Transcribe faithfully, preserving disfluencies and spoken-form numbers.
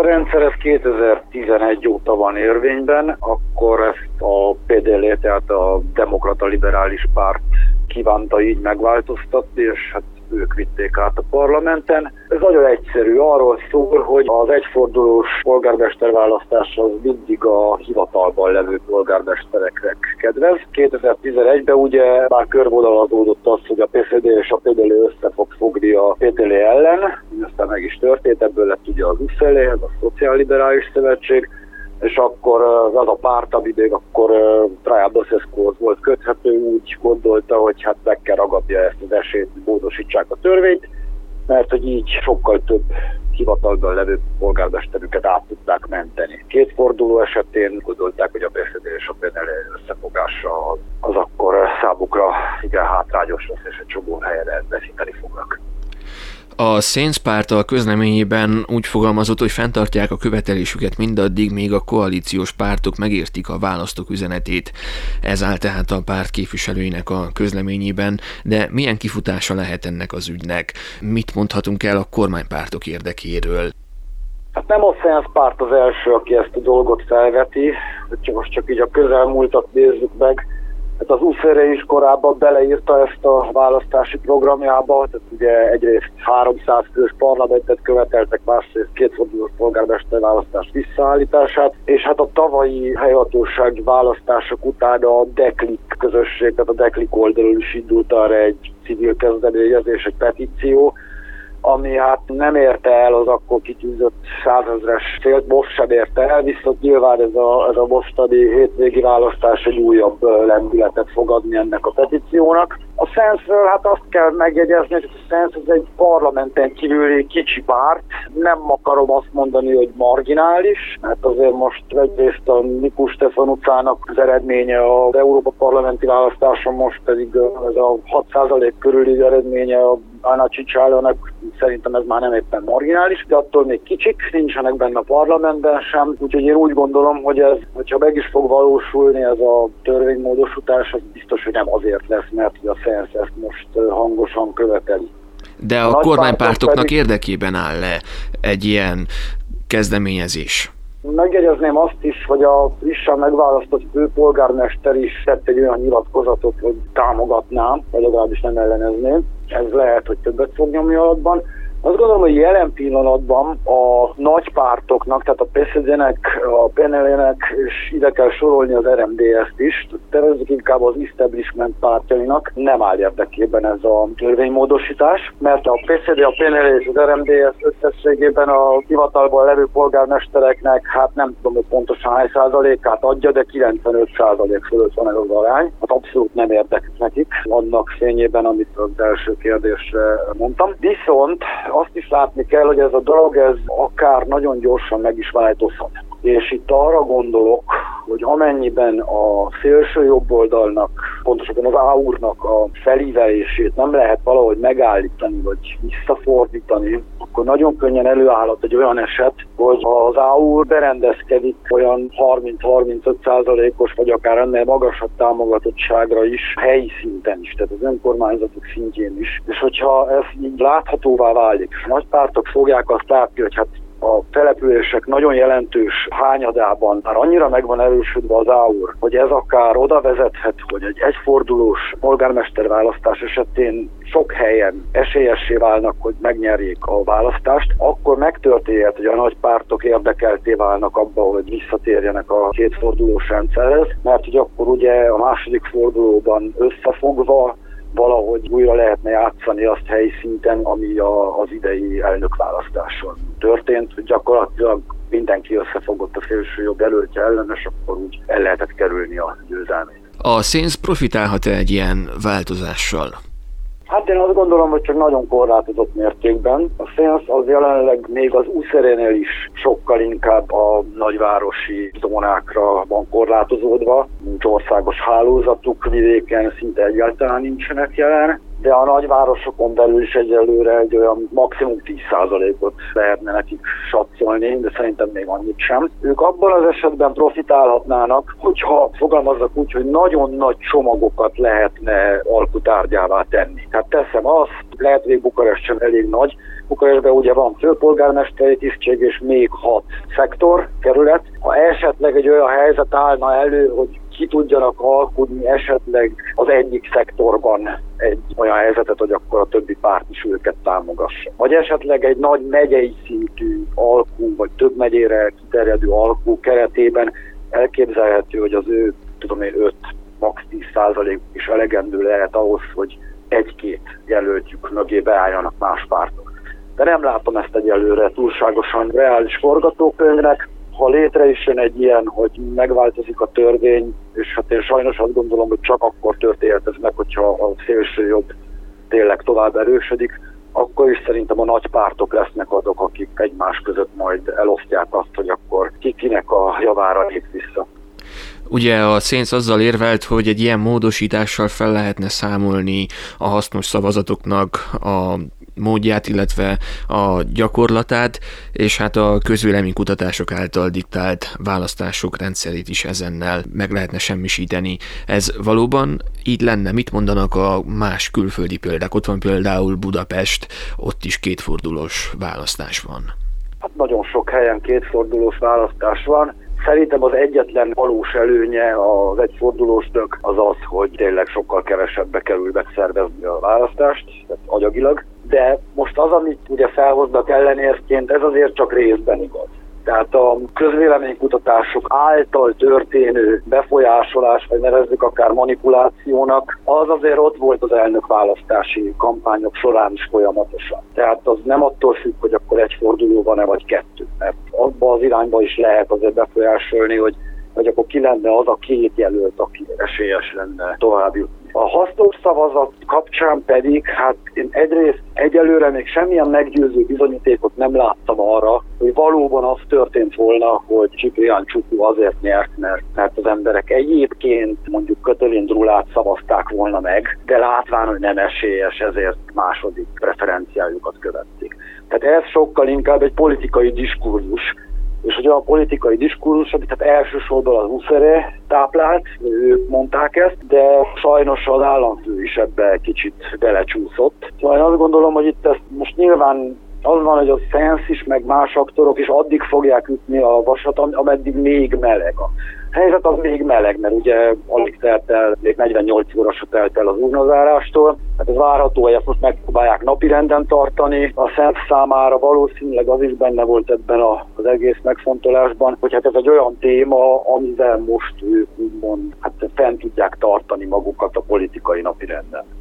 a rendszer ez kétezer-tizenegy óta van érvényben, akkor ezt a pé dé el, tehát a Demokrata Liberális Párt kívánta így megváltoztatni, és hát ők vitték át a parlamenten. Ez nagyon egyszerű, arról szól, hogy az egyfordulós polgármesterválasztás az mindig a hivatalban levő polgármestereknek kedvez. kétezer-tizenegyben ugye már körvonalazódott az, hogy a pé es zé dé és a pé dé el össze fog fogni a pé dé el ellen, aztán meg is történt, ebből lett ugye az u es zé el, a Szociálliberális Szövetség, és akkor az a párt, ami még akkor Traian Basescuhoz volt köthető, úgy gondolta, hogy hát meg kell ragadnia ezt az esélyt, hogy módosítsák a törvényt, mert hogy így sokkal több hivatalban levő polgármesterüket át tudták menteni. Két forduló esetén gondolták, hogy a pé es zé dé és a pé dé el összefogása az, az akkor számukra igen hátrányos lesz, és egy csomó helyen veszíteni fognak. A Szénz-párt a közleményében úgy fogalmazott, hogy fenntartják a követelésüket mindaddig, míg a koalíciós pártok megértik a választók üzenetét. Ez áll tehát a párt képviselőinek a közleményében, de milyen kifutása lehet ennek az ügynek? Mit mondhatunk el a kormánypártok érdekéről? Hát nem a Szénz-párt az első, aki ezt a dolgot felveti, hogy most csak így a közelmúltat nézzük meg. Hát az u es zé er is korábban beleírta ezt a választási programjába, tehát ugye egyrészt háromszáz fős parlamentet követeltek, másrészt kétfordulós polgármester választás visszaállítását, és hát a tavalyi helyhatósági választások után a Deklik közösség, tehát a Deklik oldalról is indult arra egy civil kezdeményezés, egy petíció, ami hát nem érte el az akkor kitűzött százezres célt, most sem érte el, viszont nyilván ez a, ez a mostani hétvégi választás egy újabb lendületet fog adni ennek a petíciónak. A Szénzről hát azt kell megjegyezni, hogy a Szénz ez egy parlamenten kívüli kicsi párt, nem akarom azt mondani, hogy marginális, mert azért most egyrészt a Mikus Stefan utcának az eredménye az Európa parlamenti választáson, most pedig ez a hat százalék körüli eredménye a Anna Csicsállónak, szerintem ez már nem éppen marginális, de attól még kicsik, nincsenek benne a parlamentben sem, úgyhogy én úgy gondolom, hogy ez, hogyha meg is fog valósulni ez a törvénymódosítás, az biztos, hogy nem azért lesz, mert a Szénz ezt most hangosan követeli. De a, a kormánypártoknak pedig érdekében áll-e egy ilyen kezdeményezés? Megjegyezném azt is, hogy a frissen megválasztott főpolgármester is tett egy olyan nyilatkozatot, hogy támogatnám, vagy legalábbis nem ellenezném. Ez lehet, hogy többet fog nyomni alatban. Azt gondolom, hogy jelen pillanatban a nagy pártoknak, tehát a pé es zé dé-nek, a pé en el-nek, és ide kell sorolni az er em dé es-t is, tervezzük inkább az establishment pártjainak, nem áll érdekében ez a törvénymódosítás, mert a pé es zé dé, a pé en el és az er em dé es összességében a hivatalban levő polgármestereknek, hát nem tudom, hogy pontosan hány százalékát adja, de kilencvenöt százalék fölött van ez az arány. Hát abszolút nem érdekük nekik, annak fényében, amit az első kérdésre mondtam. Viszont azt is látni kell, hogy ez a dolog ez akár nagyon gyorsan meg is változhat. És itt arra gondolok, hogy amennyiben a szélső jobboldalnak, pontosabban az á u er-nak a felívelését nem lehet valahogy megállítani, vagy visszafordítani, akkor nagyon könnyen előállhat egy olyan eset, hogy az á u er berendezkedik olyan harminc-harmincöt százalékos, vagy akár ennél magasabb támogatottságra is, helyi szinten is, tehát az önkormányzatok szintjén is. És hogyha ez így láthatóvá válik, és a nagy pártok fogják azt látni, hogy hát a települések nagyon jelentős hányadában már annyira meg van erősödve az á u er, hogy ez akár oda vezethet, hogy egy egyfordulós polgármesterválasztás esetén sok helyen esélyessé válnak, hogy megnyerjék a választást, akkor megtörténhet, hogy a nagy pártok érdekelté válnak abba, hogy visszatérjenek a kétfordulós rendszerhez, mert hogy akkor ugye a második fordulóban összefogva valahogy újra lehetne játszani azt helyi szinten, ami a, az idei elnökválasztáson történt, hogy gyakorlatilag mindenki összefogott a szélső jobb jelöltje ellen, és akkor úgy el lehetett kerülni a győzelmét. A Szénz profitálhat-e egy ilyen változással? Hát én azt gondolom, hogy csak nagyon korlátozott mértékben. A Szénz az jelenleg még az u es zé er-nél is sokkal inkább a nagyvárosi zónákra van korlátozódva. Nincs országos hálózatuk, vidéken szinte egyáltalán nincsenek jelen. de a nagyvárosokon belül is egyelőre egy olyan maximum tíz százalékot lehetne nekik satszolni, de szerintem még annyit sem. Ők abban az esetben profitálhatnának, hogyha fogalmazzak úgy, hogy nagyon nagy csomagokat lehetne alkutárgyává tenni. Tehát teszem azt, lehet, hogy Bukarest sem elég nagy. Bukarestben ugye van főpolgármesteri tisztség és még hat szektor, kerület. Ha esetleg egy olyan helyzet állna elő, hogy ki tudjanak alkudni esetleg az egyik szektorban egy olyan helyzetet, hogy akkor a többi párt is őket támogassa. Vagy esetleg egy nagy megyei szintű alkú, vagy több megyére kiterjedő alkú keretében elképzelhető, hogy az ő, tudom én, öt max tíz százalék is elegendő lehet ahhoz, hogy egy-két jelöltjük mögé beálljanak más pártok. De nem látom ezt egyelőre túlságosan reális forgatókönyvnek. Ha létre is jön egy ilyen, hogy megváltozik a törvény, és hát én sajnos azt gondolom, hogy csak akkor történhet ez meg, hogyha a szélső jobb tényleg tovább erősödik, akkor is szerintem a nagy pártok lesznek azok, akik egymás között majd elosztják azt, hogy akkor ki kinek a javára lép vissza. Ugye a Szénsz azzal érvelt, hogy egy ilyen módosítással fel lehetne számolni a hasznos szavazatoknak a módját, illetve a gyakorlatát, és hát a közvéleménykutatások által diktált választások rendszerét is ezennel meg lehetne semmisíteni. Ez valóban így lenne? Mit mondanak a más külföldi példák? Ott van például Budapest, ott is kétfordulós választás van. Hát nagyon sok helyen kétfordulós választás van. Szerintem az egyetlen valós előnye az egyfordulósnak az az, hogy tényleg sokkal kevesebbe kerül megszervezni a választást, tehát agyagilag. De most az, amit ugye felhoznak ellenérként, ez azért csak részben igaz. Tehát a közvéleménykutatások által történő befolyásolás, vagy nevezzük akár manipulációnak, az azért ott volt az elnökválasztási kampányok során is folyamatosan. Tehát az nem attól függ, hogy akkor egy forduló van-e vagy kettő, mert abba az irányba is lehet azért befolyásolni, hogy, hogy akkor ki lenne az a két jelölt, aki esélyes lenne tovább jutni. A hasznos szavazat kapcsán pedig, hát én egyrészt egyelőre még semmilyen meggyőző bizonyítékot nem láttam arra, hogy valóban az történt volna, hogy Ciprián Csuku azért nyert, mert, mert az emberek egyébként mondjuk Katalin Drulát szavazták volna meg, de látván, hogy nem esélyes, ezért második preferenciájukat követték. Tehát ez sokkal inkább egy politikai diskurzus, és hogy a politikai diskurzus, amit hát elsősorban az USZERE táplált, ők mondták ezt, de sajnos az államfő is ebbe kicsit belecsúszott. Szóval én azt gondolom, hogy itt ezt most nyilván az van, hogy a Szénsz is, meg más aktorok is addig fogják ütni a vasat, ameddig még meleg. A helyzet az még meleg, mert ugye alig telt el, még negyvennyolc óra se telt el az urnazárástól. Hát ez várható, hogy ezt most megpróbálják napirenden tartani. A Szénsz számára valószínűleg az is benne volt ebben az egész megfontolásban, hogy hát ez egy olyan téma, amivel most ők úgymond hát fent tudják tartani magukat a politikai napirenden.